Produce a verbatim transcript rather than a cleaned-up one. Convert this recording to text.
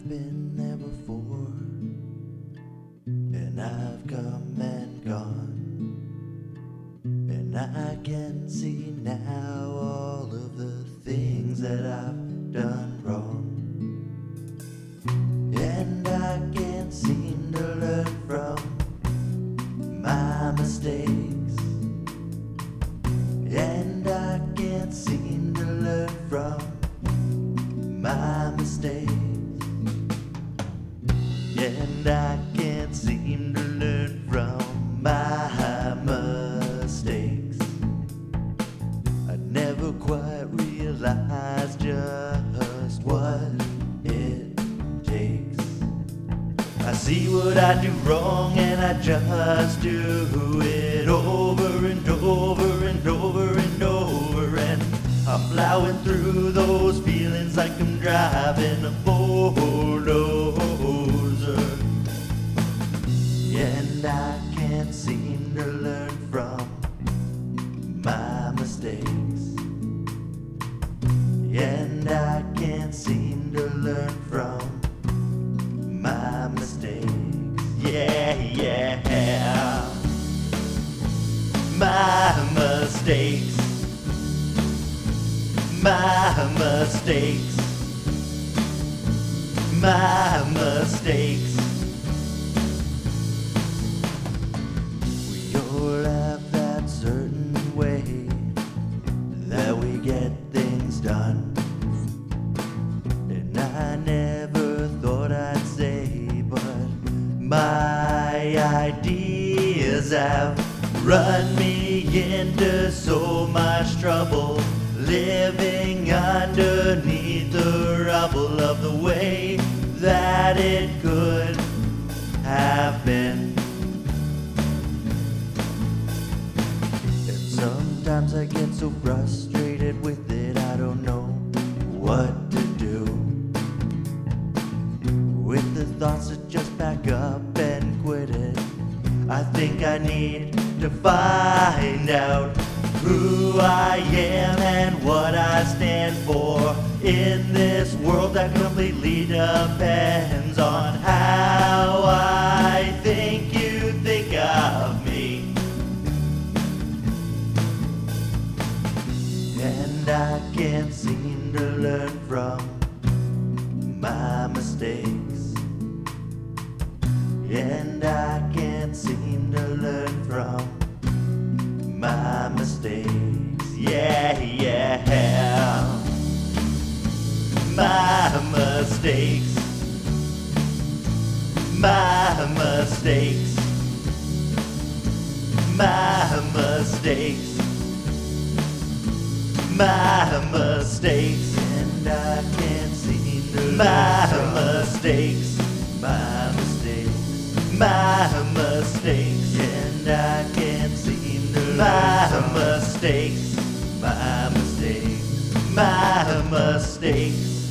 I've been there before, and I've come and gone, and I can see now all of the things that I've done wrong, and I can't seem to learn from my mistakes, and I can't seem to learn from my mistakes, and I can't seem to learn from my mistakes. I never quite realized just what it takes. I see what I do wrong and I just do it over and over and over and over, and I'm plowing through those feelings like I'm driving a bulldozer, and I can't seem to learn from my mistakes, and I can't seem to learn from my mistakes. Yeah, yeah, my mistakes, my mistakes, my mistakes. We all have that certain way that we get things done, and I never thought I'd say, but my ideas have run me into so much trouble, living underneath the rubble of the way that it could have been. And sometimes I get so frustrated with it, I don't know what to do with the thoughts that just back up and quit it. I think I need to find out who I am and what I stand for in this world that completely depends on how I think you think of me. And I can't seem to learn from my mistakes, and I can't seem to learn from my mistakes. Yeah, yeah, my mistakes, my mistakes, my mistakes, my mistakes, and I can't seem to my mistakes, my mistakes, my mistakes, and I can't seem to my mistakes, my mistakes, my mistakes.